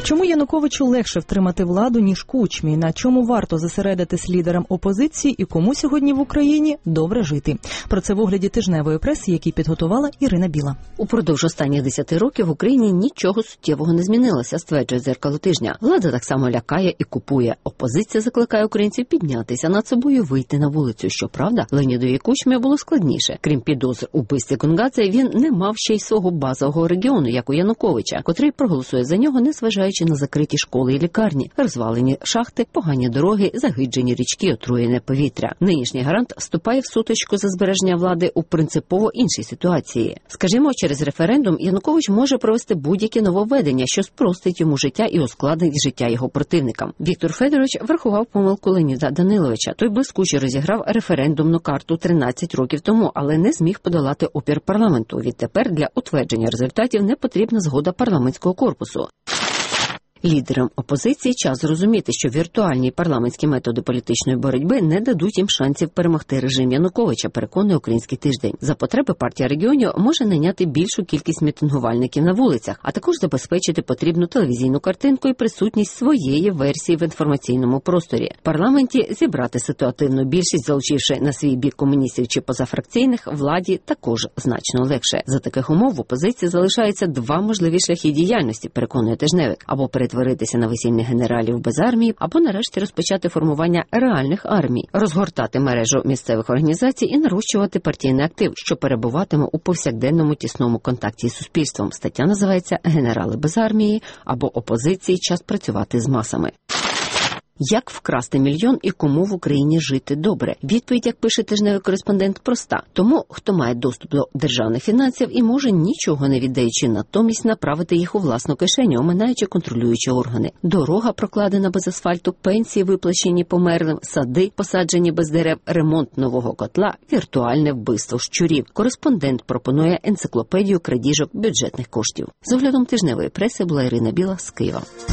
Чому Януковичу легше втримати владу, ніж Кучмі? На чому варто зосередитись лідерам опозиції і кому сьогодні в Україні добре жити? Про це в огляді тижневої преси, який підготувала Ірина Біла. Упродовж останніх 10 років в Україні нічого суттєвого не змінилося, стверджує «Дзеркало тижня». Влада так само лякає і купує. Опозиція закликає українців піднятися над собою, вийти на вулицю. Щоправда, Леонідові Кучмі було складніше. Крім підозр у вбивстві Гонгадзе, він не мав ще й свого базового регіону, як у Януковича, котрий проголосує за нього, незважаючи на закриті школи і лікарні, розвалені шахти, погані дороги, загиджені річки, отруєне повітря. Нинішній гарант вступає в сутичку за збереження влади у принципово іншій ситуації. Скажімо, через референдум Янукович може провести будь-які нововведення, що спростить йому життя і ускладнить життя його противникам. Віктор Федорович врахував помилку Леоніда Даниловича. Той блискуче розіграв референдумну карту 13 років тому, але не зміг подолати опір парламенту. Відтепер для утвердження результатів не потрібна згода парламентського корпусу. Лідерам опозиції час зрозуміти, що віртуальні парламентські методи політичної боротьби не дадуть їм шансів перемогти режим Януковича, переконує «Український тиждень». За потреби партія регіонів може найняти більшу кількість мітингувальників на вулицях, а також забезпечити потрібну телевізійну картинку і присутність своєї версії в інформаційному просторі. В парламенті зібрати ситуативну більшість, залучивши на свій бік комуністів чи позафракційних, владі також значно легше. За таких умов в опозиції залишаються два можливі шляхи діяльності, переконує тижневик, або перетворитися на весільних генералів без армії, або нарешті розпочати формування реальних армій, розгортати мережу місцевих організацій і нарощувати партійний актив, що перебуватиме у повсякденному тісному контакті з суспільством. Стаття називається «Генерали без армії» або «Опозиції. Час працювати з масами». Як вкрасти мільйон і кому в Україні жити добре? Відповідь, як пише тижневий кореспондент, проста. Тому, хто має доступ до державних фінансів і може, нічого не віддаючи, натомість направити їх у власну кишеню, оминаючи контролюючі органи. Дорога, прокладена без асфальту, пенсії, виплачені померлим, сади, посаджені без дерев, ремонт нового котла, віртуальне вбивство щурів. Кореспондент пропонує енциклопедію крадіжок бюджетних коштів. З оглядом тижневої преси була Ірина Біла з Києва.